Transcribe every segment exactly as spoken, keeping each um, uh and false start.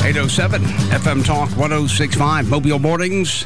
eight oh seven F M Talk one oh six point five Mobile Mornings.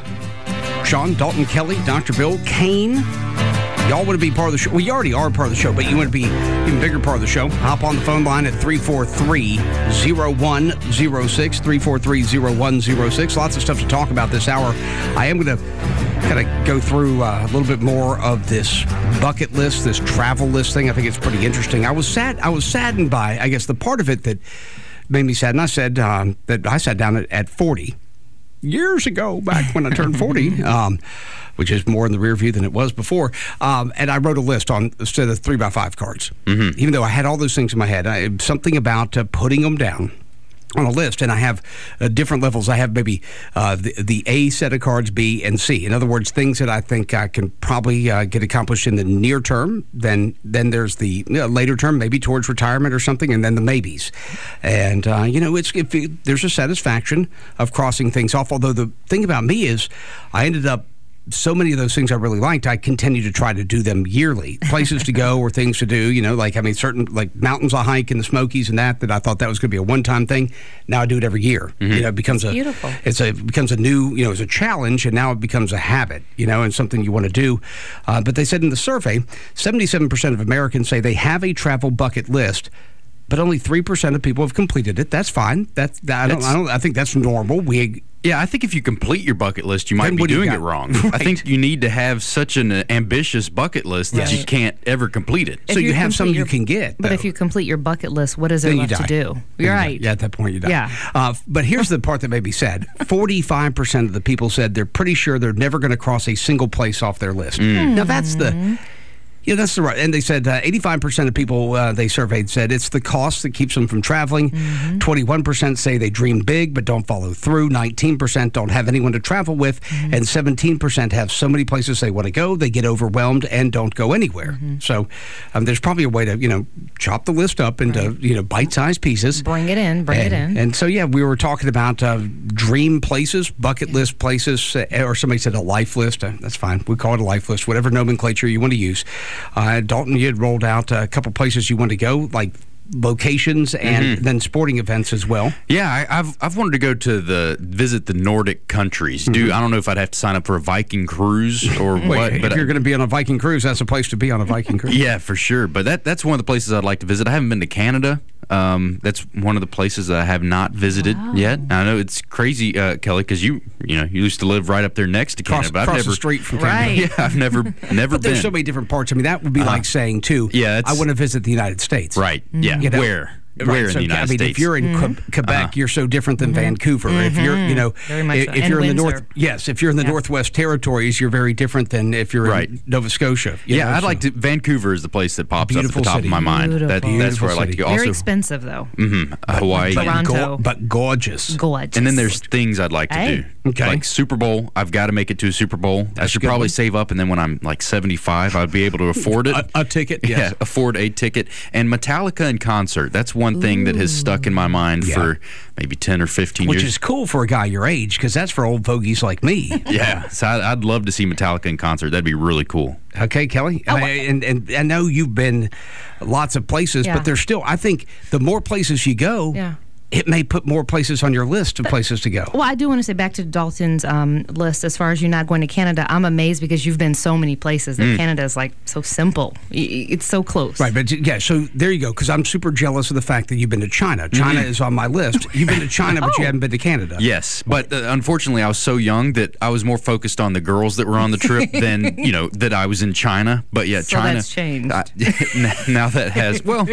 Sean, Dalton, Kelly, Doctor Bill, Kane. Y'all want to be part of the show? Well, you already are part of the show, but you want to be an even bigger part of the show. Hop on the phone line at three four three, oh one oh six, three four three, oh one oh six. Lots of stuff to talk about this hour. I am going to kind of go through uh, a little bit more of this bucket list, this travel list thing. I think it's pretty interesting. I was sad. I was saddened by, I guess, the part of it that made me sad. And I said um, that I sat down at, at forty years ago, back when I turned forty, um, which is more in the rear view than it was before. Um, and I wrote a list on instead of three by five cards. Mm-hmm. Even though I had all those things in my head, I, something about uh, putting them down on a list, and I have uh, different levels. I have maybe uh, the, the A set of cards, B, and C. In other words, things that I think I can probably uh, get accomplished in the near term. Then then there's the you know, later term, maybe towards retirement or something, and then the maybes. And, uh, you know, it's if it, there's a satisfaction of crossing things off. Although the thing about me is I ended up so many of those things I really liked, I continue to try to do them yearly. Places to go or things to do, you know, like, I mean, certain, like mountains I hike in the Smokies and that, that I thought that was going to be a one-time thing. Now I do it every year. Mm-hmm. You know, it becomes it's a, beautiful. It's a, it becomes a new, you know, it's a challenge, and now it becomes a habit, you know, and something you want to do. Uh, but they said in the survey, seventy-seven percent of Americans say they have a travel bucket list, but only three percent of people have completed it. That's fine. That's, that, I don't, I don't, I think that's normal. We, Yeah, I think if you complete your bucket list, you might Then be what do you doing got? it wrong. Right. I think you need to have such an uh, ambitious bucket list that Right. you can't ever complete it. If so you you have some complete you your- can get. But though. if you complete your bucket list, what is there Then you left to die. do? Then You're you right. die. Yeah, at that point you die. Yeah. Uh, but here's the part that made me sad. forty-five percent of the people said they're pretty sure they're never going to cross a single place off their list. Mm. Now, that's the... Yeah, that's the right. And they said uh, eighty-five percent of people uh, they surveyed said it's the cost that keeps them from traveling. Mm-hmm. twenty-one percent say they dream big but don't follow through. nineteen percent don't have anyone to travel with. Mm-hmm. And seventeen percent have so many places they want to go, they get overwhelmed and don't go anywhere. Mm-hmm. So um, there's probably a way to, you know, chop the list up into, right. you know, bite-sized pieces. Bring it in, bring and, it in. And so, yeah, we were talking about uh, dream places, bucket yeah. list places, uh, or somebody said a life list. Uh, that's fine. We call it a life list, whatever nomenclature you want to use. Uh, Dalton, you had rolled out a couple places you want to go, like locations and mm-hmm. then sporting events as well. Yeah, I, I've I've wanted to go to the visit the Nordic countries. Do mm-hmm. I don't know if I'd have to sign up for a Viking cruise or Wait, what. If but you're going to be on a Viking cruise, that's a place to be on a Viking cruise. Yeah, for sure. But that that's one of the places I'd like to visit. I haven't been to Canada. Um, that's one of the places that I have not visited wow. yet. I know it's crazy, uh, Kelly, because you you know you used to live right up there next to Cross, Canada. But I've cross never, the street from Canada. Right. Yeah, I've never never but been. there's so many different parts. I mean, that would be uh, like saying too. Yeah, I want to visit the United States. Right. Yeah. You know? Where? Right, Where so, in the United I mean, States? if you're in mm-hmm. Que- Quebec, uh-huh. you're so different than mm-hmm. Vancouver. Mm-hmm. If you're, you know, very much if, so. if And you're in the Windsor. north, yes, if you're in the yeah. Northwest Territories, you're very different than if you're right. in Nova Scotia. You Yeah, know, I'd so. like to. Vancouver is the place that pops Beautiful up at the top city. of my mind. That, Beautiful. that's where I like to go. Very Also, expensive, though. mm-hmm, Hawaii. but, Toronto. go- but gorgeous. Gorgeous. And then there's things I'd like to Hey. do. Okay. Like Super Bowl. I've got to make it to a Super Bowl. That's I should a good probably one. save up, and then when I'm like seventy-five, I'd be able to afford it. a, a ticket, yes. Yeah, afford a ticket. And Metallica in concert. That's one thing that has stuck in my mind Yeah. for maybe ten or fifteen Which years. is cool for a guy your age, because that's for old fogies like me. Yeah, so I'd, I'd love to see Metallica in concert. That'd be really cool. Okay, Kelly? Oh, I, and, and I know you've been lots of places, Yeah. but there's still, I think the more places you go, Yeah. it may put more places on your list of places to go. Well, I do want to say back to Dalton's um, list, as far as you not going to Canada, I'm amazed because you've been so many places that Mm. Canada is like so simple. I- It's so close. Right, but yeah, so there you go, because I'm super jealous of the fact that you've been to China. China Mm-hmm. is on my list. You've been to China, but you Oh. haven't been to Canada. Yes, but uh, unfortunately, I was so young that I was more focused on the girls that were on the trip than you know that I was in China. But yeah, So China. that's changed. I- now that has well.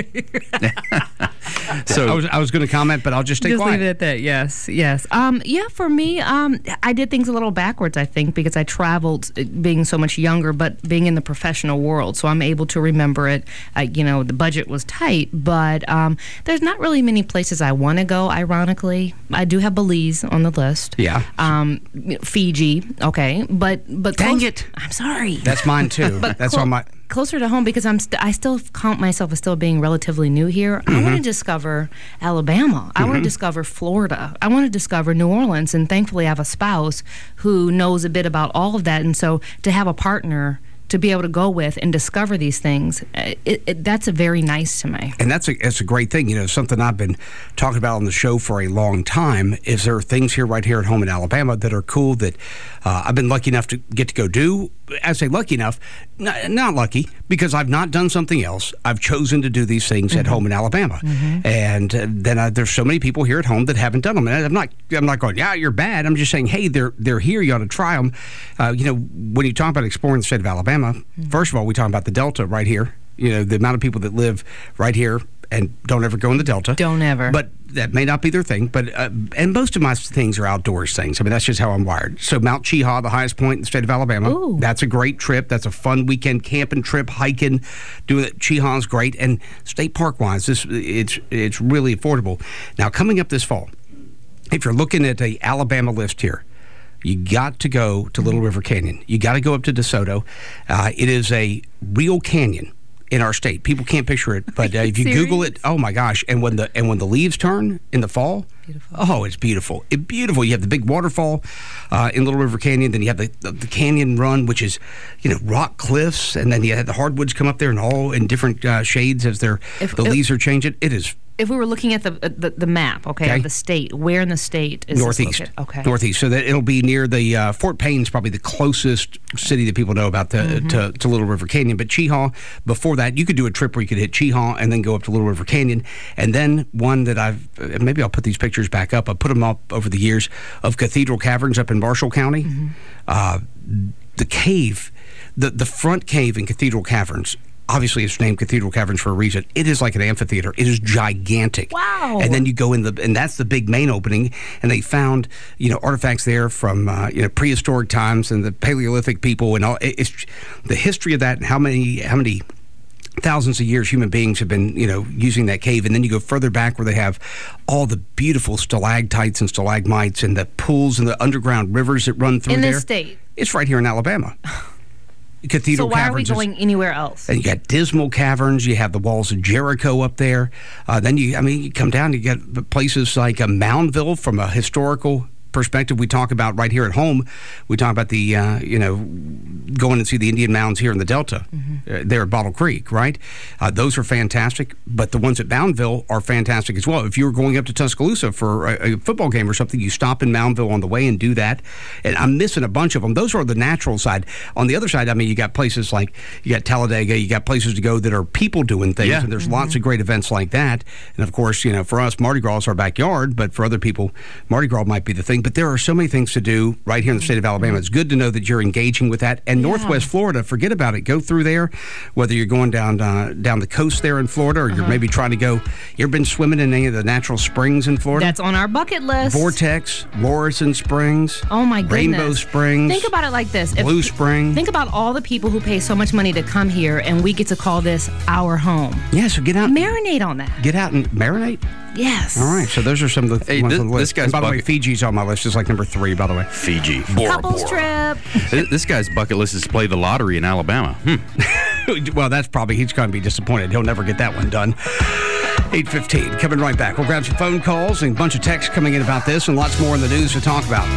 so I was, I was going to comment, but I'll just stay Just quiet. leave it at that. Yes, yes. Um, yeah, for me, um, I did things a little backwards, I think, because I traveled uh, being so much younger, but being in the professional world, so I'm able to remember it. Uh, you know, the budget was tight, but um, there's not really many places I want to go. Ironically, I do have Belize on the list. Yeah. Um, Fiji. Okay, but but Dang close- it. I'm sorry. That's mine too. But That's clo- on my. Closer to home, because I'm st- I still count myself as still being relatively new here. Mm-hmm. I want to discover Alabama. I want to discover Florida. I want to discover New Orleans. And thankfully, I have a spouse who knows a bit about all of that. And so to have a partner to be able to go with and discover these things, it, it, that's a very nice to me. And that's a, that's a great thing. You know, something I've been talking about on the show for a long time is there are things here right here at home in Alabama that are cool that uh, I've been lucky enough to get to go do. I say lucky enough, not, not lucky, because I've not done something else. I've chosen to do these things mm-hmm. at home in Alabama. Mm-hmm. And uh, then I, there's so many people here at home that haven't done them. And I'm not I'm not going, yeah, you're bad. I'm just saying, hey, they're, they're here. You ought to try them. Uh, you know, when you talk about exploring the state of Alabama, mm-hmm. first of all, we talk about the Delta right here. You know, the amount of people that live right here and don't ever go in the Delta. Don't ever. But that may not be their thing. But uh, and most of my things are outdoors things. I mean, that's just how I'm wired. So Mount Cheaha, the highest point in the state of Alabama. Ooh. That's a great trip. That's a fun weekend camping trip, hiking, doing it. Cheaha's great. And state park wise, this it's it's really affordable. Now coming up this fall, if you're looking at a Alabama list here, you got to go to Little River Canyon. You got to go up to DeSoto. Uh, it is a real canyon in our state. People can't picture it, but uh, if you Serious? Google it, oh my gosh! And when the and when the leaves turn in the fall, beautiful. Oh, it's beautiful. It's beautiful. You have the big waterfall uh, in Little River Canyon. Then you have the, the the canyon run, which is you know rock cliffs, and then you have the hardwoods come up there and all in different uh, shades as they're If- the if- leaves are changing. It is If we were looking at the the, the map, okay, Okay. of the state, where in the state is northeast. this located? Okay. Northeast. So that it'll be near the uh, Fort Payne's probably the closest city that people know about the, Mm-hmm. to, to Little River Canyon. But Cheaha, before that, you could do a trip where you could hit Cheaha and then go up to Little River Canyon. And then one that I've, uh, maybe I'll put these pictures back up. I put them up over the years of Cathedral Caverns up in Marshall County. Mm-hmm. Uh, the cave, the, the front cave in Cathedral Caverns, obviously it's named Cathedral Caverns for a reason. It is like an amphitheater. It is gigantic. Wow. And then you go in the, and that's the big main opening, and they found, you know, artifacts there from, uh, you know, prehistoric times and the Paleolithic people and all. It's the history of that and how many, how many thousands of years human beings have been, you know, using that cave. And then you go further back where they have all the beautiful stalactites and stalagmites and the pools and the underground rivers that run through In there. this state. It's right here in Alabama. Cathedral So why are we Caverns is- going anywhere else? and you got Dismal Caverns. You have the walls of Jericho up there. Uh, then you, I mean, you come down. You get places like uh, Moundville from a historical perspective. We talk about right here at home. We talk about the, uh, you know, going and see the Indian mounds here in the Delta. Mm-hmm. Uh, there at Bottle Creek, right? Uh, those are fantastic. But the ones at Moundville are fantastic as well. If you were going up to Tuscaloosa for a, a football game or something, you stop in Moundville on the way and do that. And I'm missing a bunch of them. Those are the natural side. On the other side, I mean, you got places like, you got Talladega, you got places to go that are people doing things. Yeah. And there's Mm-hmm. lots of great events like that. And of course, you know, for us, Mardi Gras is our backyard, but for other people, Mardi Gras might be the thing. But there are so many things to do right here in the state of Alabama. It's good to know that you're engaging with that. And Yeah. Northwest Florida, forget about it. Go through there, whether you're going down uh, down the coast there in Florida, or you're maybe trying to go. You ever been swimming in any of the natural springs in Florida? That's on our bucket list. Vortex, Lorison Springs. Oh my goodness. Rainbow Springs. Think about it like this. If- Blue Spring. Think about all the people who pay so much money to come here, and we get to call this our home. Yeah, so get out. Marinate on that. Get out and marinate. Yes. All right, so those are some of the Hey, ones this- on the list. this guy's And by the way, bucket- Fiji's on my list. It's like number three, by the way. Fiji. Bora Couples Bora. trip. Th- This guy's bucket list is to play the lottery in Alabama. Hmm. Well, that's probably, he's going to be disappointed. He'll never get that one done. eight fifteen, coming right back. We'll grab some phone calls and a bunch of texts coming in about this and lots more in the news to talk about.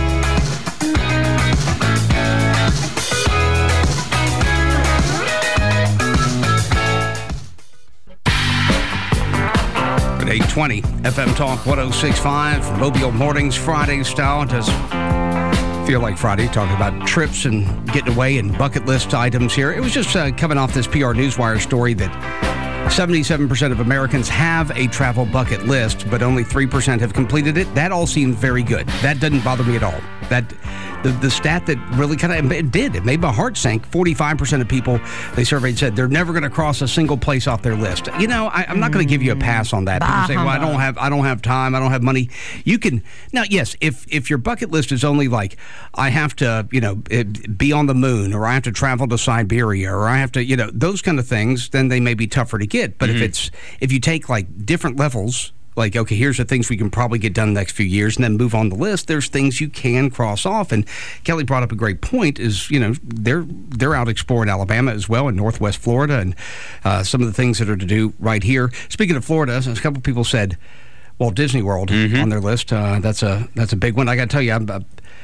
At eight twenty, F M Talk one oh six point five, Mobile Mornings, Friday style. Does feel like Friday, talking about trips and getting away and bucket list items here. It was just uh, coming off this P R Newswire story that seventy-seven percent of Americans have a travel bucket list, but only three percent have completed it. That all seems very good. That doesn't bother me at all. That the, the stat that really kind of, it did, it made my heart sink. forty-five percent of people they surveyed said they're never going to cross a single place off their list. You know, I, I'm not going to give you a pass on that. People say, well, I don't have, I don't have time, I don't have money. You can, now, yes, if, if your bucket list is only like, I have to, you know, it, be on the moon, or I have to travel to Siberia, or I have to, you know, those kind of things, then they may be tougher to get. But if it's, if you take like different levels, like, okay, here's the things we can probably get done the next few years, and then move on the list, there's things you can cross off. And Kelly brought up a great point is, you know, they're they're out exploring Alabama as well, and Northwest Florida, and uh, some of the things that are to do right here. Speaking of Florida, a couple of people said Walt Disney World Mm-hmm. on their list. Uh, that's a that's a big one. I got to tell you, I'm, uh,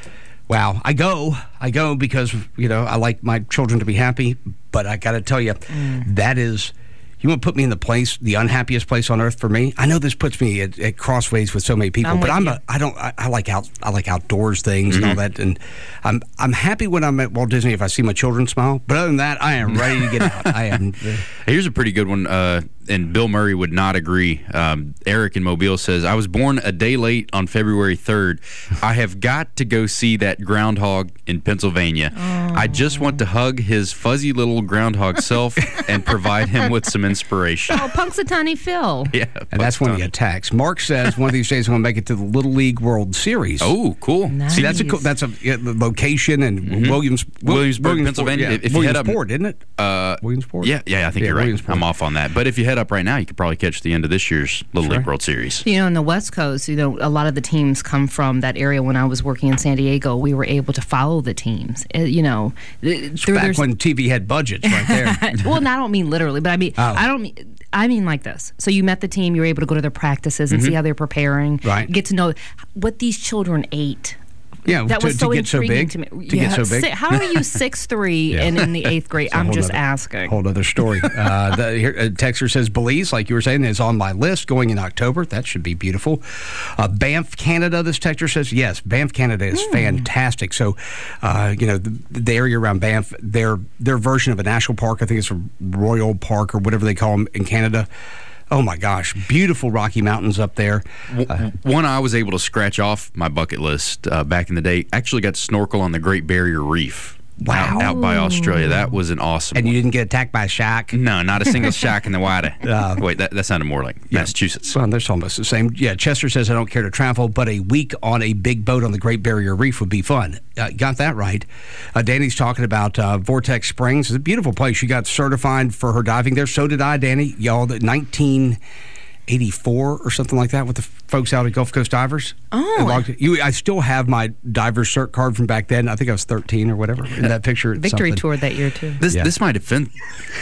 Wow, I go, I go because, you know, I like my children to be happy, but I got to tell you, mm. that is, you want to put me in the place, the unhappiest place on earth for me? I know this puts me at, at crossways with so many people, I'm but I'm a, I don't, I, I like out, I like outdoors things mm-hmm. and all that, and I'm, I'm happy when I'm at Walt Disney if I see my children smile, but other than that, I am ready to get out. I am. Here's a pretty good one. Uh, And Bill Murray would not agree. Um, Eric in Mobile says, I was born a day late on February third. I have got to go see that groundhog in Pennsylvania. Oh. I just want to hug his fuzzy little groundhog self and provide him with some inspiration. Oh, Punxsutawney Phil. Yeah. And that's when he attacks. Mark says one of these days I'm going to make it to the Little League World Series. Oh, cool. Nice. See, that's a cool, that's a yeah, the location and mm-hmm. Williams, Williamsburg, Williamsburg, Pennsylvania. Yeah. If you head up, Williamsport, isn't it? Uh, Williamsport? Yeah, yeah, I think yeah, you're right. I'm off on that. But if you head up right now, you could probably catch the end of this year's Little League right. World Series. You know, in the West Coast, you know, a lot of the teams come from that area. When I was working in San Diego, we were able to follow the teams. Uh, you know, through back when T V had budgets, right there. Well, and I don't mean literally, but I mean, oh. I don't mean. I mean like this. So you met the team, you were able to go to their practices and mm-hmm. see how they're preparing. Right. Get to know what these children ate. Yeah, that to, was so to get so intriguing big. to me. To yeah, get so big. Si- how are you six three yeah. and in the eighth grade? I'm just other, asking. Whole other story. uh, the, here, uh, Texter says Belize, like you were saying, is on my list going in October. That should be beautiful. Uh, Banff, Canada. This texter says yes. Banff, Canada is mm. fantastic. So, uh, you know, the, the area around Banff, their their version of a national park. I think it's a Royal Park or whatever they call them in Canada. Oh, my gosh. Beautiful Rocky Mountains up there. Uh, One I was able to scratch off my bucket list uh, back in the day. Actually got to snorkel on the Great Barrier Reef. Wow. Out, out by Australia. That was an awesome And one. you didn't get attacked by a shark? No, not a single shark in the water. Uh, Wait, that, that sounded more like yeah. Massachusetts. Well, that's almost the same. Yeah, Chester says, I don't care to travel, but a week on a big boat on the Great Barrier Reef would be fun. Uh, got that right. Uh, Danny's talking about uh, Vortex Springs. It's a beautiful place. She got certified for her diving there. So did I, Danny. Y'all, the nineteen eighty-four or something like that with the folks out at Gulf Coast Divers. Oh. You, I still have my diver's cert card from back then. I think I was thirteen or whatever in that picture. Victory something. toured that year, too. This yeah. this might offend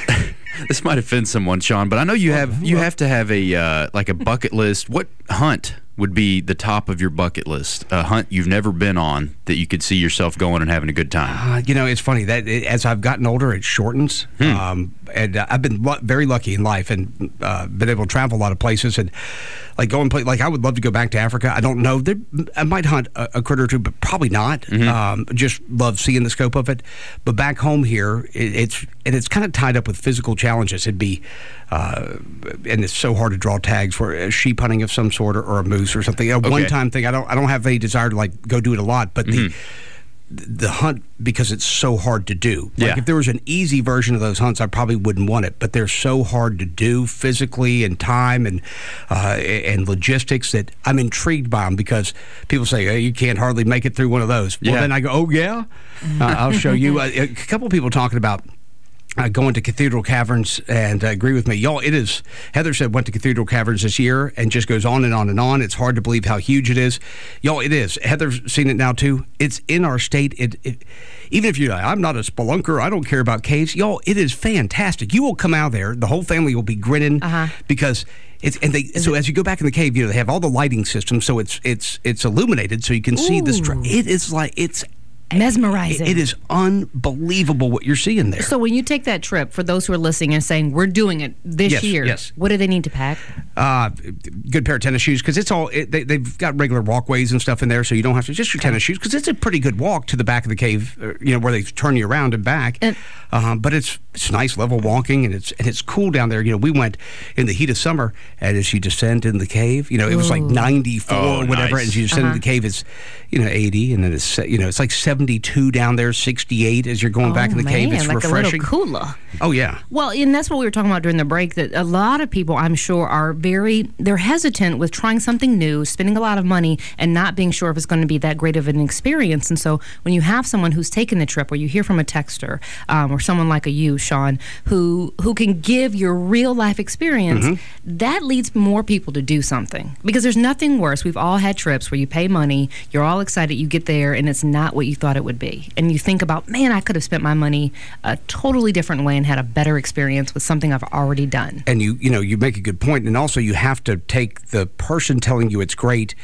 this might offend someone, Sean, but I know you have you have to have a uh, like a bucket list. What hunt would be the top of your bucket list? A hunt you've never been on that you could see yourself going and having a good time. Uh, you know, it's funny that it, as I've gotten older, it shortens. Hmm. Um, and uh, I've been lu- very lucky in life and uh, been able to travel a lot of places and like go and play. Like I would love to go back to Africa. I don't know. There, I might hunt a, a critter or two, but probably not. Mm-hmm. Um, just love seeing the scope of it. But back home here, it, it's and it's kind of tied up with physical challenges. It'd be, uh, and it's so hard to draw tags for a sheep hunting of some sort or, or a moose or something. A okay. one-time thing. I don't. I don't have any desire to like go do it a lot, but the. Mm-hmm. the hunt, because it's so hard to do. Like yeah. if there was an easy version of those hunts, I probably wouldn't want it. But they're so hard to do physically and time and uh, and logistics that I'm intrigued by them because people say, hey, you can't hardly make it through one of those. Well, yeah. then I go, oh, yeah? uh, I'll show you. Uh, a couple of people talking about Uh, going to Cathedral Caverns, and uh, agree with me. Y'all, it is, Heather said went to Cathedral Caverns this year and just goes on and on and on. It's hard to believe how huge it is. Y'all, it is. Heather's seen it now too. It's in our state. It, it even if you're like, I'm not a spelunker, I don't care about caves. Y'all, it is fantastic. You will come out there, the whole family will be grinning uh-huh. because it's, and they, is so it, as you go back in the cave, you know, they have all the lighting systems, so it's, it's, it's illuminated so you can see the, str- it is like, it's, mesmerizing. It is unbelievable what you're seeing there. So when you take that trip, for those who are listening and saying, we're doing it this yes, year, yes. what do they need to pack? Uh, good pair of tennis shoes, because it's all, it, they, they've got regular walkways and stuff in there, so you don't have to, just your tennis shoes, because it's a pretty good walk to the back of the cave, uh, you know, where they turn you around and back. And, uh, but it's it's nice level walking, and it's and it's cool down there. You know, we went in the heat of summer, and as you descend in the cave, you know, it was like ninety-four oh, or whatever, nice. and as you descend uh-huh. in the cave, it's, you know, eighty, and then it's, you know, it's like seventy-two down there, sixty-eight as you're going oh, back in the man, cave. It's like refreshing. A little cooler. Oh, yeah. Well, and that's what we were talking about during the break, that a lot of people, I'm sure, are very, they're hesitant with trying something new, spending a lot of money, and not being sure if it's going to be that great of an experience. And so when you have someone who's taken the trip, or you hear from a texter, um, or someone like a you, Sean, who who can give your real life experience, mm-hmm. that leads more people to do something. Because there's nothing worse. We've all had trips where you pay money, you're all excited, you get there, and it's not what you thought it would be. And you think about, man, I could have spent my money a totally different way and had a better experience with something I've already done. And you, you know, you make a good point. And also you have to take the person telling you it's great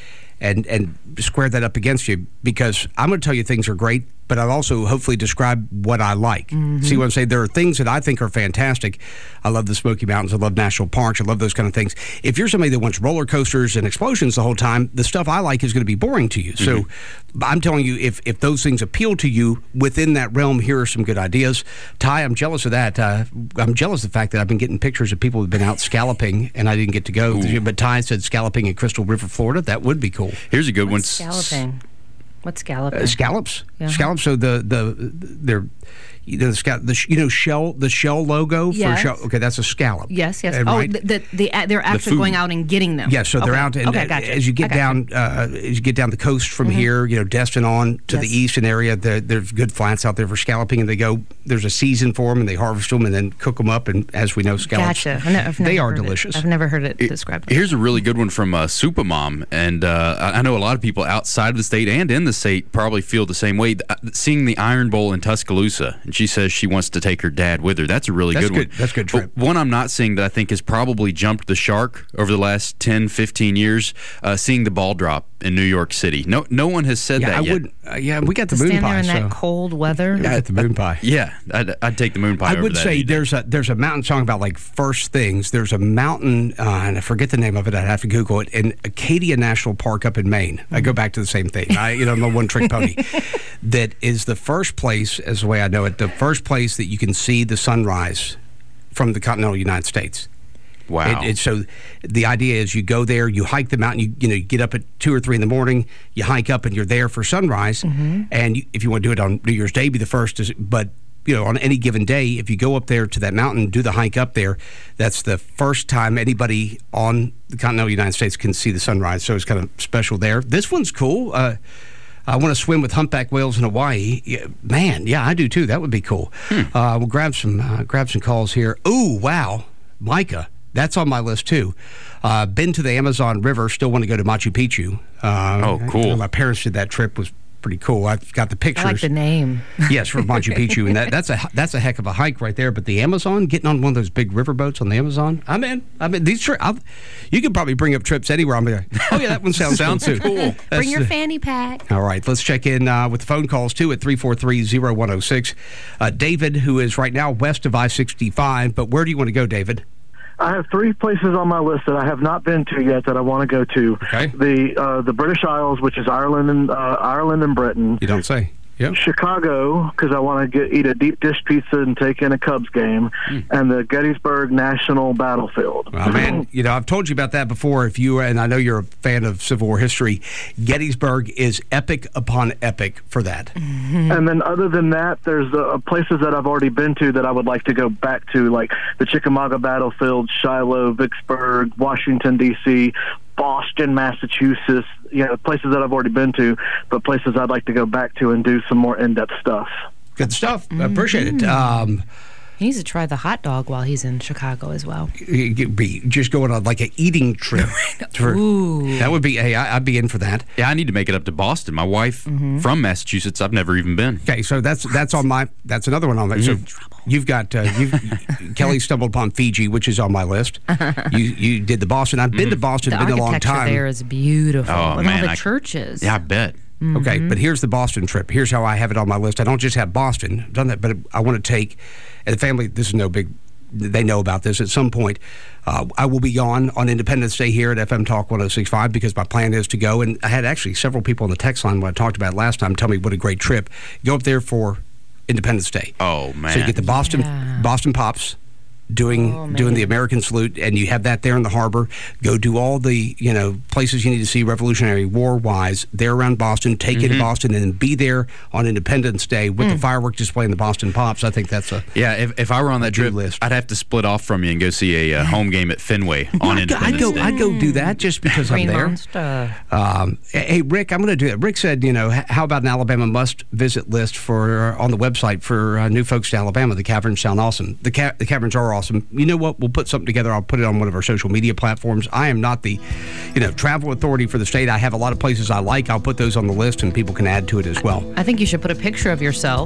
and and square that up against you, because I'm going to tell you things are great, but I'll also hopefully describe what I like. Mm-hmm. See what I'm saying? There are things that I think are fantastic. I love the Smoky Mountains. I love national parks. I love those kind of things. If you're somebody that wants roller coasters and explosions the whole time, the stuff I like is going to be boring to you. Mm-hmm. So I'm telling you, if, if those things appeal to you within that realm, here are some good ideas. Ty, I'm jealous of that. Uh, I'm jealous of the fact that I've been getting pictures of people who've been out scalloping, and I didn't get to go. Ooh. But Ty said scalloping in Crystal River, Florida. That would be cool. Here's a good What's one. Scalloping. What's scalloping? Uh, scallops. Yeah. Scallops. So the the they're you know the, scal- the you know shell the shell logo yes. for shell. Okay, that's a scallop. Yes, yes. And, oh, right? the, the, the they're actually the going out and getting them. Yes, yeah, so they're okay. out and okay, uh, gotcha. as you get down uh, as you get down the coast from mm-hmm. here, you know, Destin on to yes. the eastern area, there, there's good flats out there for scalloping, and they go. There's a season for them, and they harvest them and then cook them up. And as we know, scallops gotcha. I've I've they are heard delicious. It. I've never heard it, it described. Here's a really good one from uh, Supermom, and uh, I know a lot of people outside of the state and in the state probably feel the same way. Seeing the Iron Bowl in Tuscaloosa, and she says she wants to take her dad with her. That's a really That's good, good one. That's a good trip. But one I'm not seeing that I think has probably jumped the shark over the last ten, fifteen years, uh, seeing the ball drop in New York City. No no one has said yeah, that I yet. would. Uh, yeah, we got the to moon stand pie. there in so. that cold weather. Yeah, at the moon pie. Yeah, I'd, I'd take the moon pie I over would that say any day. there's a there's a mountain song about like first things. There's a mountain, uh, and I forget the name of it. I'd have to Google it. In Acadia National Park up in Maine. I go back to the same thing. I, you know, I'm a one trick pony. That is the first place, as the way I know it, the first place that you can see the sunrise from the continental United States. Wow. It, it, so the idea is you go there, you hike the mountain, you, you know, you get up at two or three in the morning, you hike up and you're there for sunrise. Mm-hmm. And you, if you want to do it on New Year's Day, be the first. To, but, you know, on any given day, if you go up there to that mountain, do the hike up there, that's the first time anybody on the continental United States can see the sunrise. So it's kind of special there. This one's cool. Uh, I want to swim with humpback whales in Hawaii. Yeah, man, yeah, I do too. That would be cool. Hmm. Uh, we'll grab some uh, grab some calls here. Ooh, wow, Micah. That's on my list, too. Uh, been to the Amazon River. Still want to go to Machu Picchu. Uh, oh, cool. You know, my parents did that trip. Was pretty cool. I've got the pictures. I like the name. Yes, for Machu Picchu. And that, that's a that's a heck of a hike right there. But the Amazon, getting on one of those big river boats on the Amazon, I'm in. I'm in. These tri- I'll, you could probably bring up trips anywhere. I'm like, oh, yeah, that one sounds, sounds cool, too. cool. Bring your uh, fanny pack. All right, let's check in uh, with the phone calls, too, at three four three, zero one zero six. Uh, David, who is right now west of I sixty-five. But where do you want to go, David? I have three places on my list that I have not been to yet that I want to go to. Okay. The uh, the British Isles, which is Ireland and uh, Ireland and Britain. You don't say. Yep. Chicago, because I want to get eat a deep dish pizza and take in a Cubs game, mm. and the Gettysburg National Battlefield. Well, man, you know, I've told you about that before. If you and I know you're a fan of Civil War history, Gettysburg is epic upon epic for that. Mm-hmm. And then, other than that, there's uh, places that I've already been to that I would like to go back to, like the Chickamauga Battlefield, Shiloh, Vicksburg, Washington D C, Boston, Massachusetts, you know, places that I've already been to, but places I'd like to go back to and do some more in-depth stuff. Good stuff. I appreciate it. Um, he needs to try the hot dog while he's in Chicago as well. Be just going on like an eating trip. For, Ooh. That would be, hey, I, I'd be in for that. Yeah, I need to make it up to Boston. My wife mm-hmm. from Massachusetts, I've never even been. Okay, so that's that's on my, that's another one on there. Mm-hmm. So you've got, uh, you've, Kelly stumbled upon Fiji, which is on my list. You you did the Boston. I've been mm-hmm. to Boston, the been a long time. The architecture there is beautiful. Oh, and man, all the I, churches. Yeah, I bet. Mm-hmm. Okay, but here's the Boston trip. Here's how I have it on my list. I don't just have Boston. I've done that, but I want to take, and the family, this is no big, they know about this at some point. Uh, I will be gone on Independence Day here at F M Talk one oh six point five because my plan is to go. And I had actually several people on the text line when I talked about it last time tell me what a great trip. Go up there for Independence Day. Oh, man. So you get the Boston yeah. Boston Pops. Doing oh, doing the American salute, and you have that there in the harbor. Go do all the you know places you need to see Revolutionary War wise there around Boston. Take mm-hmm. it to Boston, and then be there on Independence Day with mm. the firework display and the Boston Pops. I think that's a yeah. If, if I were on that trip, list. I'd have to split off from you and go see a uh, home game at Fenway on I'd Independence go, Day. I'd go do that just because Green I'm there. Monster. Um, hey Rick, I'm going to do it. Rick said, you know, how about an Alabama must visit list for uh, on the website for uh, new folks to Alabama? The caverns sound awesome. The ca- the caverns are awesome. You know what? We'll put something together. I'll put it on one of our social media platforms. I am not the, you know, travel authority for the state. I have a lot of places I like. I'll put those on the list, and people can add to it as well. I think you should put a picture of yourself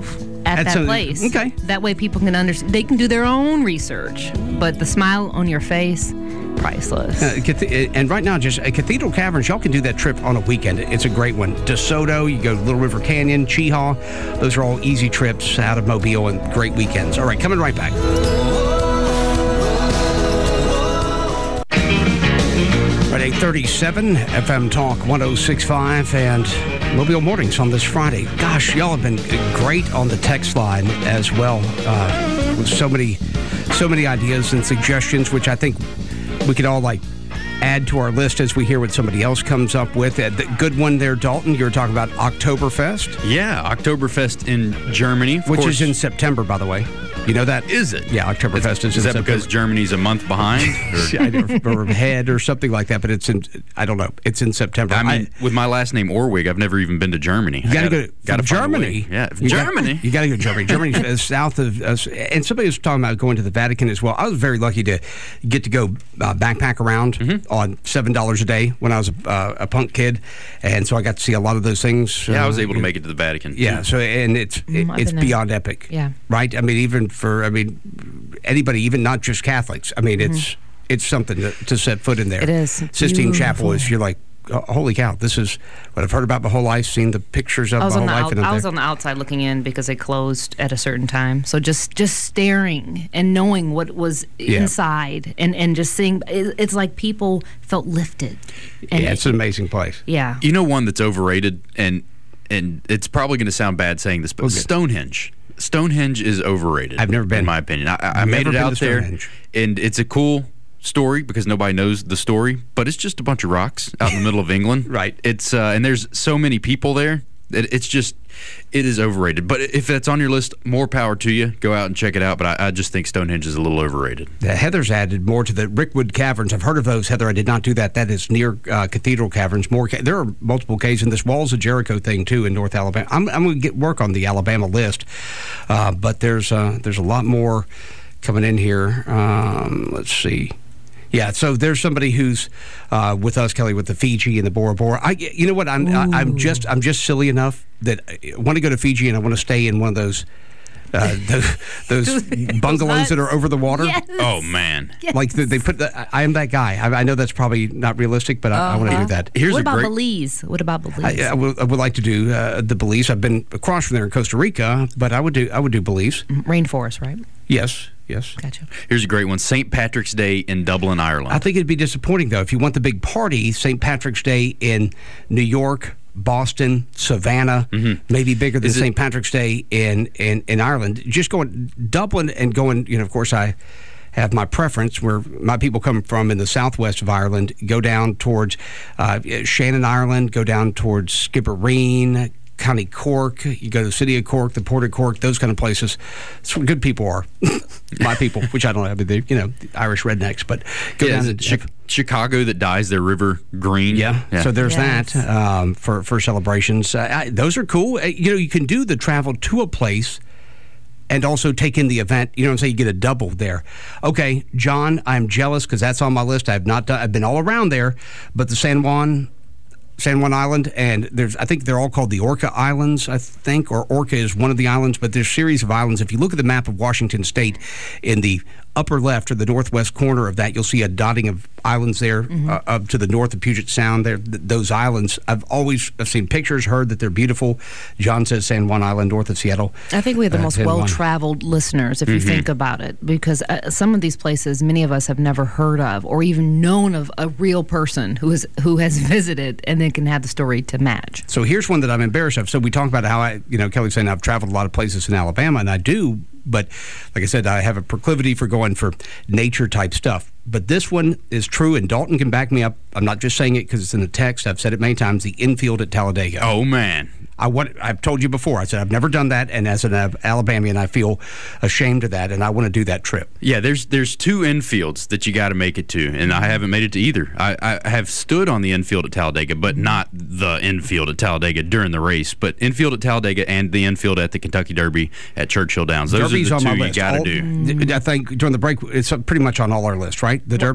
at That's that a- place. okay. That way people can understand. They can do their own research, but the smile on your face, priceless. Uh, cath- and right now, just uh, Cathedral Caverns, y'all can do that trip on a weekend. It's a great one. DeSoto, you go to Little River Canyon, Cheehaw. Those are all easy trips out of Mobile and great weekends. All right, coming right back. Right, eight thirty-seven, F M Talk one oh six point five, and Mobile Mornings on this Friday. Gosh, y'all have been great on the text line as well, uh, with so many, so many ideas and suggestions, which I think we could all like add to our list as we hear what somebody else comes up with. Uh, the good one there, Dalton. You were talking about Oktoberfest, Yeah, Oktoberfest in Germany, of which course. is in September, by the way. You know that? Is it? Yeah, Oktoberfest is, Is in that because September. Germany's a month behind? Or- I don't- or ahead or something like that, but it's in, I don't know, it's in September. I mean, with my last name Orwig, I've never even been to Germany. You got to go to gotta from find a way. Germany. Yeah, You got- Germany. you got to go to Germany. Germany's uh, south of us. And somebody was talking about going to the Vatican as well. I was very lucky to get to go uh, backpack around Mm-hmm. on seven dollars a day when I was a, uh, a punk kid. And so I got to see a lot of those things. Yeah, I was uh, able to make it to the Vatican. Yeah, so and it's Mm, I've it's been there. beyond epic. Yeah. Right? I mean, even for, I mean, anybody, even not just Catholics. I mean, it's it's something to, to set foot in there. It is. Sistine Chapel Beautiful. is, you're like, oh, holy cow, this is what I've heard about my whole life, seen the pictures of I was my on whole the life. out, and I'm I was there. on the outside looking in because it closed at a certain time. So just just staring and knowing what was Yeah. inside and and just seeing it, it's like people felt lifted. And Yeah, it's an amazing place. yeah. You know one that's overrated, and and it's probably going to sound bad saying this, but Okay. Stonehenge. Stonehenge is overrated. I've never been. in my opinion. I, I made Never it been out to there, Stonehenge. and it's a cool story because nobody knows the story, but it's just a bunch of rocks out in the middle of England. Right. It's uh, and there's so many people there. It, it's just it is overrated. But if that's on your list, more power to you. Go out and check it out. But I, I just think Stonehenge is a little overrated. Uh, Heather's added more to the Rickwood Caverns. I've heard of those, Heather. I did not do that. That is near uh, Cathedral Caverns. More, ca- there are multiple caves in this Walls of Jericho thing too in North Alabama. I'm, I'm going to get work on the Alabama list, uh, but there's uh, there's a lot more coming in here. Um, let's see. Yeah, so there's somebody who's uh, with us, Kelly, with the Fiji and the Bora Bora. I, you know what? I'm I, I'm just I'm just silly enough that I want to go to Fiji and I want to stay in one of those. Uh, those those bungalows that are over the water. Yes. Oh man. Like they, they put, the, I I am that guy. I, I know that's probably not realistic, but I, I want to do that. Here's what a about great. Belize? What about Belize? I, I, would, I would like to do uh, the Belize. I've been across from there in Costa Rica, but I would do I would do Belize. Rainforest, right? Yes, yes. Gotcha. Here's a great one. Saint Patrick's Day in Dublin, Ireland. I think it'd be disappointing though if you want the big party, Saint Patrick's Day in New York, Boston, Savannah, maybe bigger than Is it- Saint Patrick's Day in, in in Ireland. Just going Dublin and going. You know, of course, I have my preference where my people come from in the southwest of Ireland. Go down towards uh, Shannon, Ireland. Go down towards Skibbereen, County Cork. You go to the city of Cork, the port of Cork, those kind of places. That's where good people are. My people, which I don't know, I mean, they're, you know, Irish rednecks, but go Yeah, down is to it Chi- Chicago that dyes their river green. yeah. So there's Yes. that um, for for celebrations. Uh, I, those are cool. Uh, you know, you can do the travel to a place and also take in the event. You know what I'm saying? You get a double there. Okay, John, I'm jealous because that's on my list. I've not done. I've been all around there, but the San Juan. San Juan Island, and there's I think they're all called the Orca Islands, I think, or Orca is one of the islands, but there's a series of islands. If you look at the map of Washington State, in the upper left or the northwest corner of that, you'll see a dotting of islands there uh, up to the north of Puget Sound. There, th- those islands, I've always I've seen pictures, heard that they're beautiful. John says San Juan Island, north of Seattle. I think we have the Uh, most San Juan. well-traveled listeners, if you think about it, because uh, some of these places many of us have never heard of or even known of a real person who is who has visited and then can have the story to match. So here's one that I'm embarrassed of. So we talk about how I, you know, Kelly's saying I've traveled a lot of places in Alabama, and I do, but like I said, I have a proclivity for going for nature type stuff. But this one is true, and Dalton can back me up. I'm not just saying it because it's in the text. I've said it many times. The infield at Talladega. Oh man. I want. I've told you before. I said I've never done that, and as an Alabamian, I feel ashamed of that, and I want to do that trip. Yeah, there's there's two infields that you got to make it to, and I haven't made it to either. I, I have stood on the infield at Talladega, but not the infield at Talladega during the race. But infield at Talladega and the infield at the Kentucky Derby at Churchill Downs. Those Derby's are on the my two you list. got to All- do. I think during the break, it's pretty much on all our lists, right? The Derby.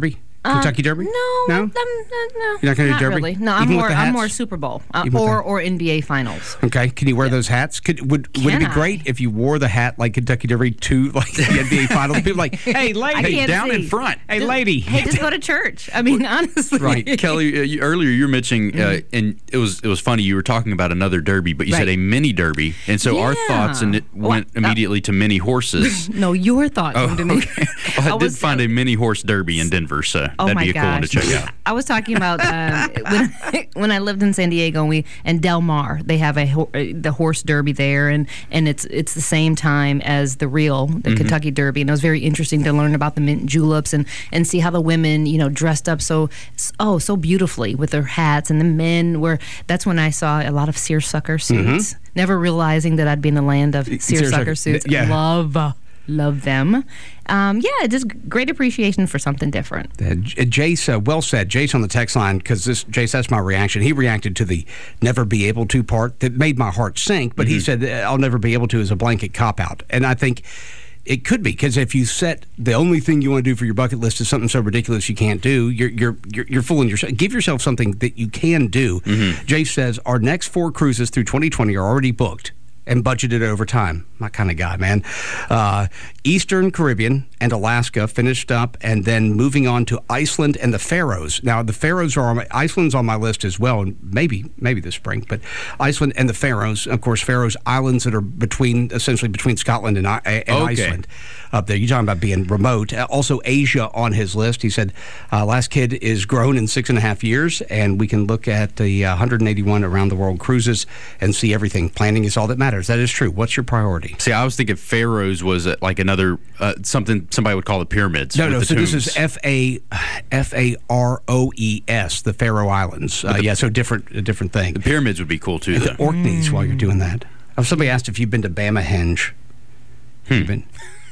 Kentucky Derby? No, no, um, uh, no. You're not going to do Derby? Really. No, I'm Even with more. the I'm hats? more Super Bowl uh, Even with or the- or N B A Finals. Okay, can you wear those hats? Could would would it Can be I? great if you wore the hat like Kentucky Derby to like the N B A Finals? People like, hey, lady, I can't down see. in front. hey, Just- lady. Hey, just go to church. I mean, honestly. Right. Kelly, uh, you, earlier you were mentioning, uh, and it was it was funny. You were talking about another derby, but you said Right. a mini derby, and so our Yeah. thoughts and it Well, went uh, immediately to mini horses. No, your thought Oh, came to me. okay. Well, I, I did was- find a mini horse derby in Denver, so Oh that'd my be a cool one to gosh! check out. I was talking about uh, when when I lived in San Diego and we and Del Mar. They have a ho- uh, the horse derby there, and, and it's it's the same time as the real the Mm-hmm. Kentucky Derby, and it was very interesting to learn about the mint juleps and, and see how the women you know dressed up so oh so beautifully with their hats, and the men were. That's when I saw a lot of seersucker suits. Never realizing that I'd be in the land of seersucker Seersucker, suits. yeah. Love. Love them. Um, yeah, just great appreciation for something different. Uh, J- Jace, uh, well said. Jace on the text line, because this, Jace, that's my reaction. He reacted to the never be able to part that made my heart sink, but he said, uh, I'll never be able to is a blanket cop out. And I think it could be, because if you set the only thing you want to do for your bucket list is something so ridiculous you can't do, you're you're you're, you're fooling yourself. Give yourself something that you can do. Jace says, our next four cruises through twenty twenty are already booked and budgeted over time. My kind of guy, man. Uh, Eastern Caribbean and Alaska finished up, and then moving on to Iceland and the Faroes. Now, the Faroes are on my, Iceland's on my list as well, and maybe maybe this spring, but Iceland and the Faroes, of course, Faroes Islands that are between, essentially between Scotland and, I- and Okay. Iceland up there. You're talking about being remote. Uh, also, Asia on his list. He said, uh, last kid is grown in six and a half years, and we can look at the uh, one hundred eighty-one around the world cruises and see everything. Planning is all that matters. That is true. What's your priority? See, I was thinking Pharaohs was uh, like another uh, something somebody would call the pyramids. No, with no. the So this is tombs. F A F A R O E S, the Faroe Islands. Uh, yeah, so different, a different thing. The pyramids would be cool too, The though. Orkneys while you're doing that. Oh, somebody asked if you've been to Bamahenge. You've been,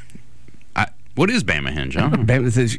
I, what is Bamahenge? I don't know. Bama, this-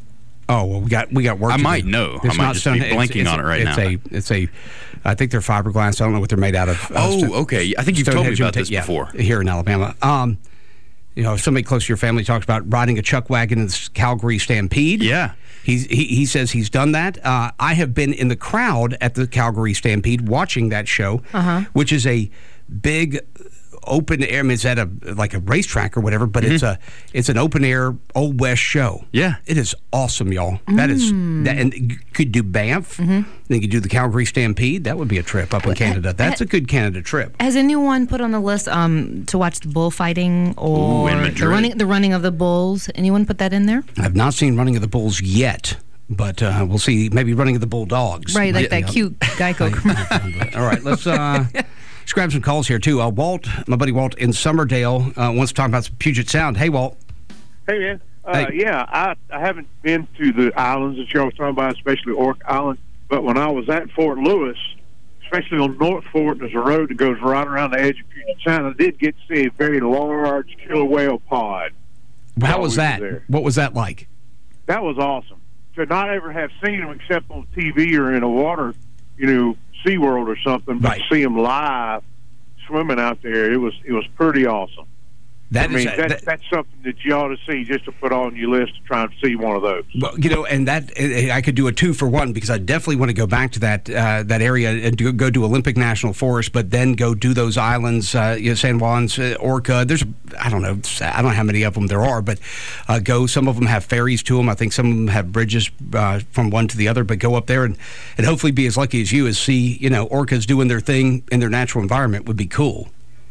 oh well, we got we got work. I to might do. know. I It's might not just stone- be it's- blanking it's- on it right it's now. A, it's a, I think they're fiberglass. I don't know what they're made out of. Uh, Oh, sto- okay. I think you've told me Stonehenge about this imita- yeah, before. here in Alabama. Um, you know, if somebody close to your family talks about riding a chuck wagon in the Calgary Stampede. Yeah. He's, he, he says he's done that. Uh, I have been in the crowd at the Calgary Stampede watching that show, Uh-huh. which is a big open air. I mean, it's at a like a racetrack or whatever, but it's a it's an open air Old West show. Yeah. It is awesome, y'all. That is that, and you could do Banff. Then you could do the Calgary Stampede. That would be a trip up in Canada. That's a good Canada trip. Has anyone put on the list um, to watch the bullfighting or Ooh, in the Madrid. running the running of the bulls? Anyone put that in there? I've not seen Running of the Bulls yet, but uh, we'll see. Maybe Running of the Bulldogs. Right, like Yeah. that cute Geico commercial. All right, let's uh, let's grab some calls here too. Uh, Walt, my buddy Walt in Summerdale, uh, wants to talk about some Puget Sound. Hey, Walt. Hey, man. Uh, Hey. Yeah, I, I haven't been to the islands that y'all was talking about, especially Ork Island. But when I was at Fort Lewis, especially on North Fort, there's a road that goes right around the edge of Puget Sound. I did get to see a very large killer whale pod. How while was we were that? there. What was that like? That was awesome. To not ever have seen them except on T V or in a water, you know, SeaWorld or something, but Right. to see them live swimming out there, it was it was pretty awesome. That I mean, is- that, that- that's something that you ought to see just to put on your list to try and see one of those. Well, you know, and that eh, I could do a two for one because I definitely want to go back to that uh, that area and do, go to Olympic National Forest, but then go do those islands, uh, you know, San Juan's, uh, Orca. There's, I don't know, I don't know how many of them there are, but uh, go. Some of them have ferries to them. I think some of them have bridges uh, from one to the other. But go up there and, and hopefully be as lucky as you as see, you know, orcas doing their thing in their natural environment would be cool.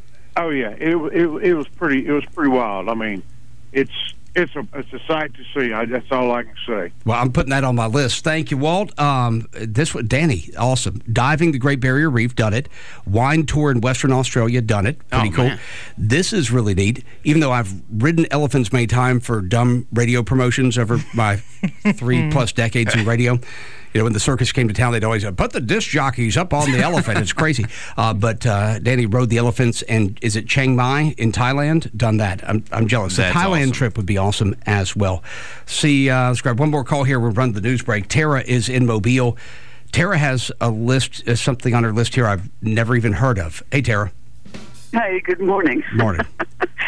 Oh yeah, it it it was pretty it was pretty wild. I mean, it's it's a it's a sight to see. I, that's all I can say. Well, I'm putting that on my list. Thank you, Walt. Um, this one, Danny, awesome. Diving the Great Barrier Reef, done it. Wine tour in Western Australia, done it. Pretty Oh, cool. man. This is really neat. Even though I've ridden elephants many times for dumb radio promotions over my three plus decades in radio. You know, when the circus came to town, they'd always say, put the disc jockeys up on the elephant. It's crazy. Uh, but uh, Danny rode the elephants, and is it Chiang Mai in Thailand? Done that. I'm, I'm jealous. The That's Thailand awesome. trip would be awesome as well. See, uh, let's grab one more call here. We'll run the news break. Tara is in Mobile. Tara has a list, uh, something on her list here I've never even heard of. Hey, Tara. Hey, good morning. Morning.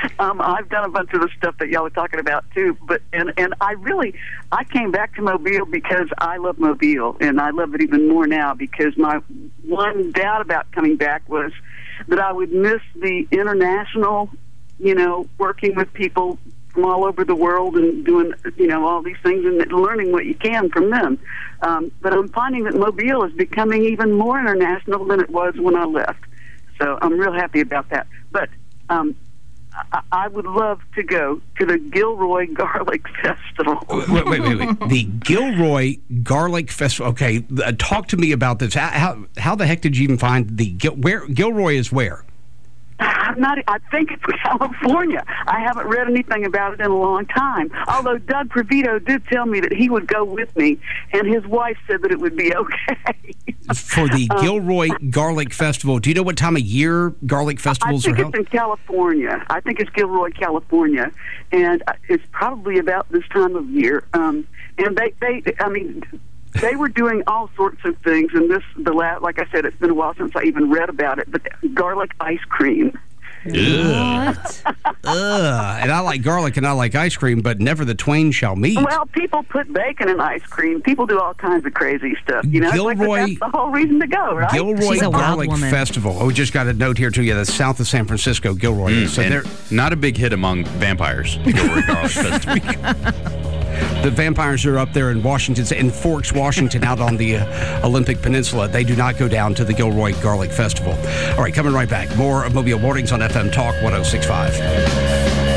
um, I've done a bunch of the stuff that y'all are talking about too. But and and I really, I came back to Mobile because I love Mobile, and I love it even more now because my one doubt about coming back was that I would miss the international, you know, working with people from all over the world and doing, you know, all these things and learning what you can from them. Um, but I'm finding that Mobile is becoming even more international than it was when I left. So I'm real happy about that. But um, I, I would love to go to the Gilroy Garlic Festival. Wait, wait, wait, wait. The Gilroy Garlic Festival. Okay, uh, talk to me about this. How, how how the heck did you even find the Gil, where Gilroy is where? I'm not. I think it's California. I haven't read anything about it in a long time. Although Doug Provito did tell me that he would go with me, and his wife said that it would be okay. For the Gilroy um, Garlic Festival, do you know what time of year garlic festivals are held? I think it's in California. I think it's Gilroy, California, and it's probably about this time of year. Um, and they, they, I mean. They were doing all sorts of things, and this, the last, like I said, it's been a while since I even read about it. But garlic ice cream. What? Ugh. And I like garlic and I like ice cream, but never the twain shall meet. Well, people put bacon in ice cream. People do all kinds of crazy stuff. You know, Gilroy, like, that's the whole reason to go, right? Gilroy Garlic Festival. Oh, we just got a note here to you. That's south of San Francisco, Gilroy. Mm, so they're not a big hit among vampires. Gilroy Garlic Festival. The vampires are up there in Washington, in Forks, Washington, out on the uh, Olympic Peninsula. They do not go down to the Gilroy Garlic Festival. All right, coming right back. More of Mobile Mornings on F M Talk one oh six point five.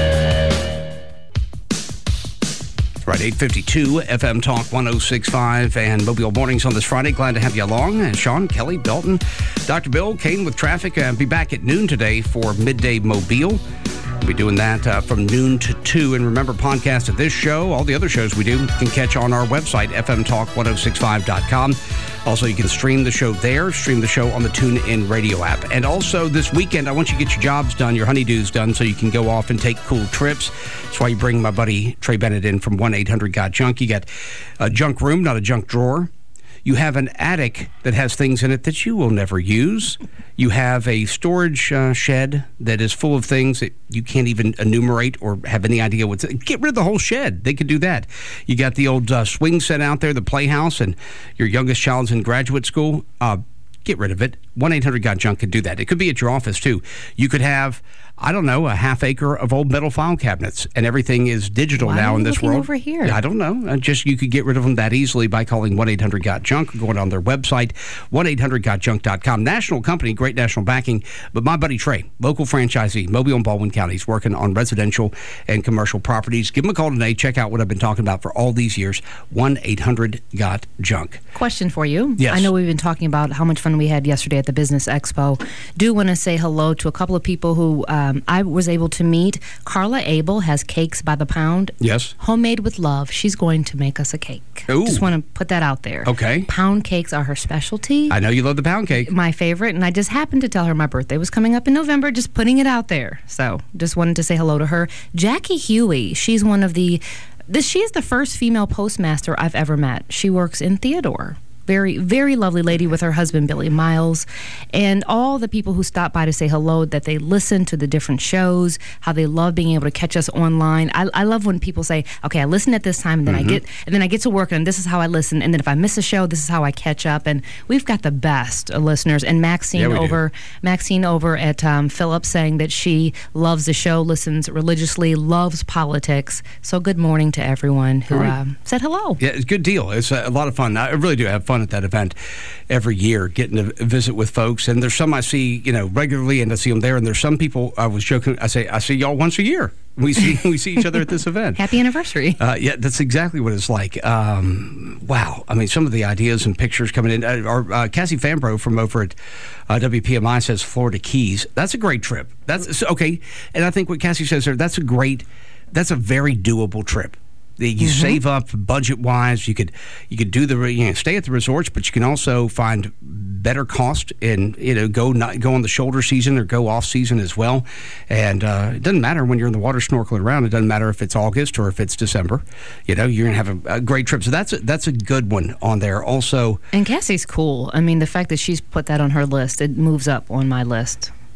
Right, eight fifty-two F M Talk one oh six point five and Mobile Mornings on this Friday. Glad to have you along. Uh, Sean, Kelly, Dalton, Doctor Bill, Kane with traffic. Uh, be back at noon today for Midday Mobile. We'll be doing that uh, from noon to two. And remember, podcast of this show, all the other shows we do, you can catch on our website, f m talk one oh six five dot com. Also, you can stream the show there, stream the show on the TuneIn Radio app. And also, this weekend, I want you to get your jobs done, your honeydews done, so you can go off and take cool trips. That's why you bring my buddy Trey Bennett in from one eight hundred got junk. You got a junk room, not a junk drawer. You have an attic that has things in it that you will never use. You have a storage uh, shed that is full of things that you can't even enumerate or have any idea what's. Get rid of the whole shed. They could do that. You got the old uh, swing set out there, the playhouse, and your youngest child's in graduate school. Uh, get rid of it. one eight hundred got junk can do that. It could be at your office, too. You could have, I don't know, a half acre of old metal file cabinets, and everything is digital Why now are in you this looking world. Over here? I don't know. Uh, Just you could get rid of them that easily by calling one eight hundred got junk or going on their website, one eight hundred got junk dot com. National company, great national backing, but my buddy Trey, local franchisee, Mobile and Baldwin counties, working on residential and commercial properties. Give him a call today. Check out what I've been talking about for all these years. one eight hundred got junk. Question for you. Yes. I know we've been talking about how much fun we had yesterday at the Business Expo. Do want to say hello to a couple of people who um, I was able to meet. Carla Abel has cakes by the pound. Yes. Homemade with love. She's going to make us a cake. Ooh. Just want to put that out there. Okay. Pound cakes are her specialty. I know you love the pound cake. My favorite, and I just happened to tell her my birthday was coming up in November, just putting it out there. So just wanted to say hello to her. Jackie Huey, she's one of the, this, she is the first female postmaster I've ever met. She works in Theodore. Very, very lovely lady with her husband, Billy Miles. And all the people who stop by to say hello, that they listen to the different shows, how they love being able to catch us online. I, I love when people say, okay, I listen at this time, and then mm-hmm. I get and then I get to work, and this is how I listen. And then if I miss a show, this is how I catch up. And we've got the best uh, listeners. And Maxine yeah, over Maxine over at um, Phillips saying that she loves the show, listens religiously, loves politics. So good morning to everyone who right. um, said hello. Yeah, it's a good deal. It's a lot of fun. I really do have fun at that event every year, getting to visit with folks. And there's some I see, you know, regularly, and I see them there. And there's some people, I was joking, I say, I see y'all once a year. We see we see each other at this event. Happy anniversary. Uh, yeah, that's exactly what it's like. Um, wow. I mean, some of the ideas and pictures coming in. Uh, our, uh, Cassie Fambro from over at uh, W P M I says Florida Keys. That's a great trip. That's okay. And I think what Cassie says there, that's a great, that's a very doable trip. You mm-hmm. save up budget-wise. You could you could do the you know, stay at the resorts, but you can also find better cost and you know go not go on the shoulder season or go off season as well. And uh, it doesn't matter when you're in the water snorkeling around. It doesn't matter if it's August or if it's December. You know you're gonna have a, a great trip. So that's a, that's a good one on there. Also, and Cassie's cool. I mean, the fact that she's put that on her list, it moves up on my list.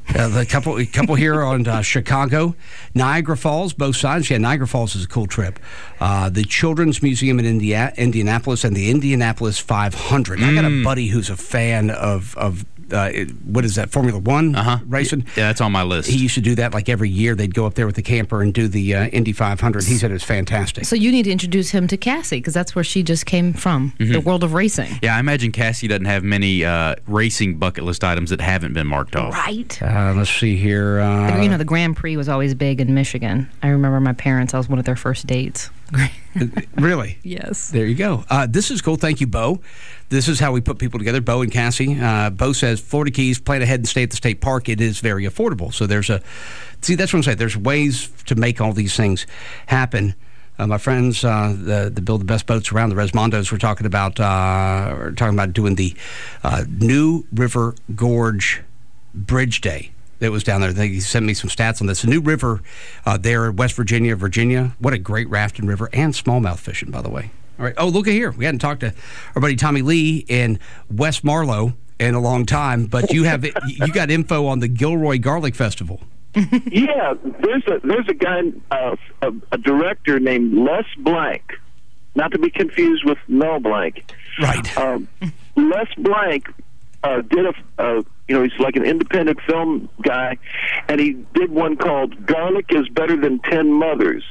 Uh, the couple, a couple here on uh, Chicago, Niagara Falls, both sides. Yeah, Niagara Falls is a cool trip. Uh, the Children's Museum in India, Indianapolis, and the Indianapolis five hundred. Mm. I got a buddy who's a fan of of uh, what is that, Formula One uh-huh. racing? Yeah, that's on my list. He used to do that like every year. They'd go up there with the camper and do the uh, Indy five hundred. He said it was fantastic. So you need to introduce him to Cassie, because that's where she just came from, mm-hmm. the world of racing. Yeah, I imagine Cassie doesn't have many uh, racing bucket list items that haven't been marked off. Right. Uh, let's see here. Uh, you know, the Grand Prix was always big in Michigan. I remember my parents, I was one of their first dates. Really? Yes. There you go. Uh, this is cool. Thank you, Bo. This is how we put people together, Bo and Cassie. Uh, Bo says, Florida Keys, plan ahead and stay at the state park. It is very affordable. So there's a, see, that's what I'm saying. There's ways to make all these things happen. Uh, my friends, uh, the, the build the best boats around, the Resmondos, were talking about, uh, were talking about doing the uh, New River Gorge Bridge Day. That was down there. They sent me some stats on this. The New River uh, there in West Virginia, Virginia. What a great rafting river and smallmouth fishing, by the way. All right. Oh, look at here. We hadn't talked to our buddy Tommy Lee in West Marlow in a long time, but you have you got info on the Gilroy Garlic Festival. Yeah, there's a there's a guy, uh, a, a director named Les Blank, not to be confused with Mel Blanc. Right. Um, Les Blank uh, did a. Uh, You know, he's like an independent film guy, and he did one called Garlic is Better Than Ten Mothers.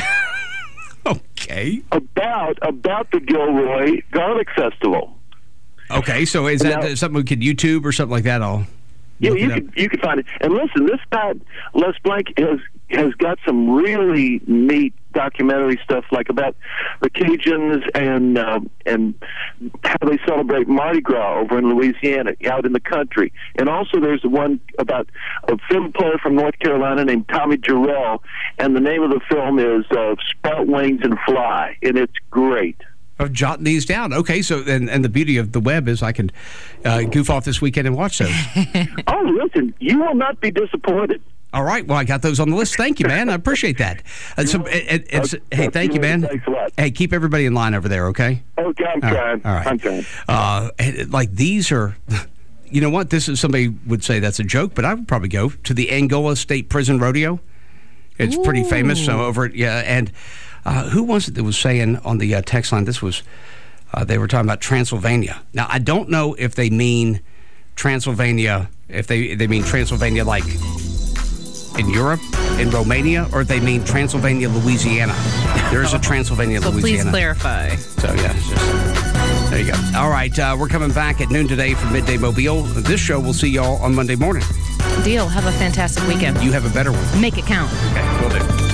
Okay. About about the Gilroy Garlic Festival. Okay, so is that now, something we could YouTube or something like that? I'll yeah, you could you could find it. And listen, this guy Les Blank has has got some really neat documentary stuff, like about the Cajuns and uh, and how they celebrate Mardi Gras over in Louisiana, out in the country. And also there's one about a film player from North Carolina named Tommy Jarrell, and the name of the film is uh, Sprout Wings and Fly, and it's great. Of jotting these down. Okay, so and, and the beauty of the web is I can uh, goof off this weekend and watch those. Oh, listen, you will not be disappointed. All right, well, I got those on the list. Thank you, man. I appreciate that. And so, it, it's, okay. Hey, thank you, man. Thanks a lot. Hey, keep everybody in line over there, okay? Okay, I'm all trying. All right. I'm trying. Uh, like, these are, you know what? This is, somebody would say that's a joke, but I would probably go to the Angola State Prison Rodeo. It's Ooh. pretty famous. So over it, yeah, and uh, who was it that was saying on the uh, text line, this was, uh, they were talking about Transylvania. Now, I don't know if they mean Transylvania, if they, they mean Transylvania like in Europe, in Romania, or if they mean Transylvania, Louisiana. There is a Transylvania, so Louisiana. So please clarify. So, yeah, it's just, there you go. All right, uh, we're coming back at noon today from Midday Mobile. This show, we'll see y'all on Monday morning. Deal. Have a fantastic weekend. You have a better one. Make it count. Okay, will do.